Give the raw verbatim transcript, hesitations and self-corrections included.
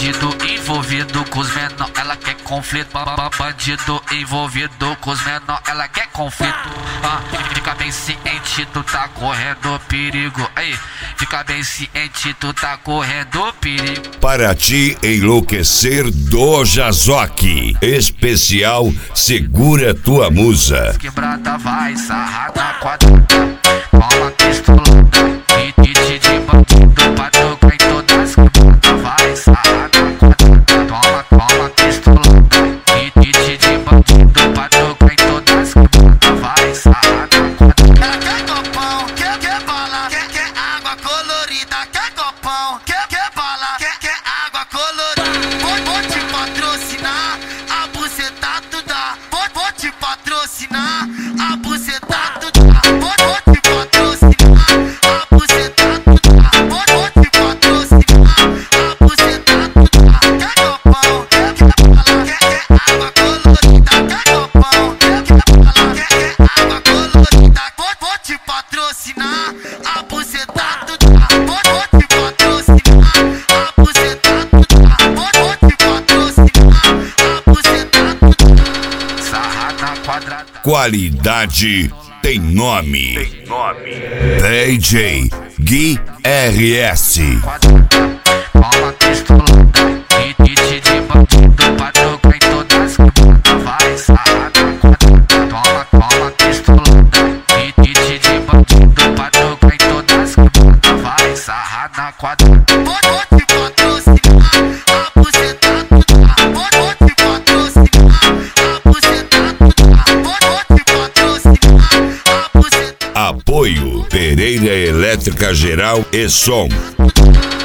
Bandido envolvido com os menor, ela quer conflito. Bandido envolvido com os menor, ela quer conflito. Ah, fica bem ciente, tu tá correndo perigo. Aí, fica bem ciente, tu tá correndo perigo. Para te enlouquecer do Jazoque. Especial Segura Tua Musa. Quebrada vai sarrar na quadra. Toma pistolada e kit de bandido pra tocar em todas. Quebrada vai sarrar na quadra. Toma, toma pistolada e kit de bandido pra tocar em todas. Quebrada vai sarrar na quadra. Ela quer copão, quer, quer bala, quer, quer água colorida. Quer copão, quer, quer bala, quer, quer água colorida. Vou, vou te patrocinar, a buceta tu dá. Vou, vou te patrocinar, a buceta tu dá. Vou, vou te patrocinar, a buceta tu dá. Vou, vou te patrocinar, a buceta tu dá. Quer copão, quer, quer bala, quer, quer água colorida. Quer copão, quer, quer bala, quer, quer água colorida. Vou, vou te patrocinar, a buceta tu dá. Vou, vou te patrocinar, a buceta tu dá. Vou, vou te patrocinar, a buceta tu dá. Sarrar na quadrada. Qualidade tem nome. Tem nome. D J Gui R S. Toma pistolada e kit de bandido pra tocar em todas. Quebrada vai sarrar na quadra. Toma, toma pistolada e kit de bandido pra tocar em todas. Quebrada vai sarrar na quadra. Vou, vou te patrocinar, a buceta tu dá. Vou, vou te patrocinar, a buceta tu dá. Vou, vou te patrocinar, a buceta. Apoio Pereira Elétrica Geral e Som. Tu dá.